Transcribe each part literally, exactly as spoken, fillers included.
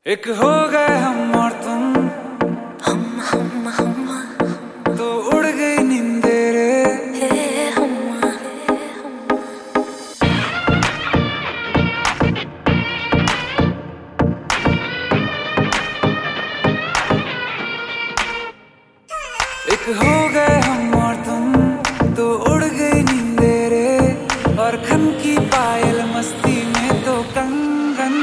एक हो गए हम और तुम, हम हम हम तो उड़ गई नींदे रे। हे हम एक हो गए हम और तुम, तो उड़ गई नींदे रे। और खन की पायल मस्ती में तो कंगन।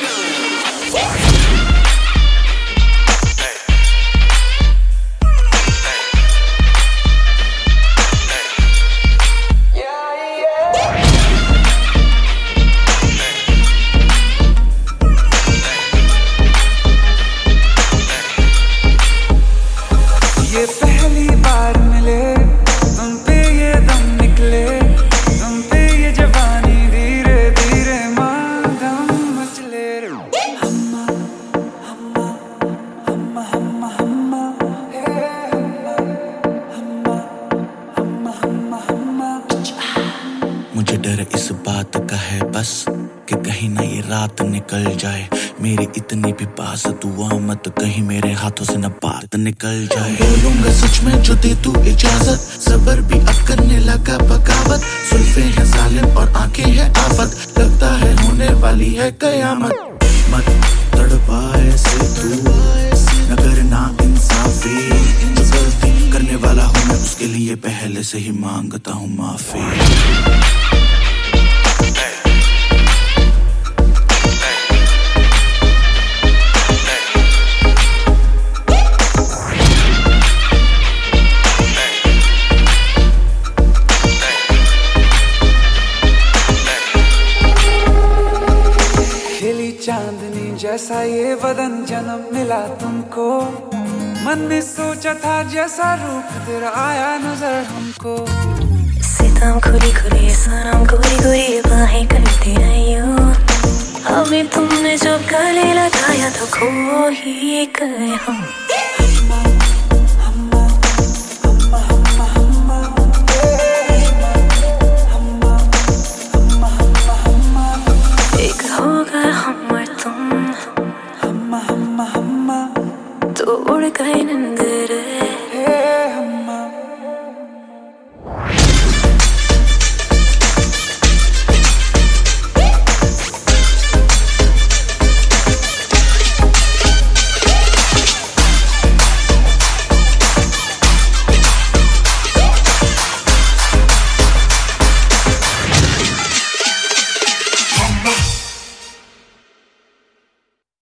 ये पहली बार मिले, तुम पे ये दम निकले, तुम पे ये जवानी धीरे धीरे माधम मचले रे। हम्मा हम्मा हम्मा हम्मा हम्मा हे हम्मा हम्मा हम्मा हम्मा हम्मा। मुझे डर इस बात का है बस कि कहीं ना ये रात निकल जाए मेरी इतनी भी पास दुआ मत कहीं मेरे हाथों से न बात निकल जाए। बोलूंगा सच में जो दे तू इजाजत, सबर भी अब करने लगा बगावत। सुल्फे हैं जालिम और आंखें हैं आफत, लगता है होने वाली है कयामत। मत तड़पा ऐसे तू न करना इंसाफी, जो गलती करने वाला हूँ मैं उसके लिए पहले से ही मांगता हूँ माफी। चांदनी जैसा ये बदन जन्म मिला तुमको, मन ने सोचा था जैसा रूप तेरा आया नजर हमको। सितम खुली खुली सनम गोरी गोरी बाहें करती रहियो, हमें तुमने जब गले लगाया तो खो ही गए हम। एक हो गए हम और तुम, हम्मा हम्मा हम्मा तो उड़ गए नींद रे।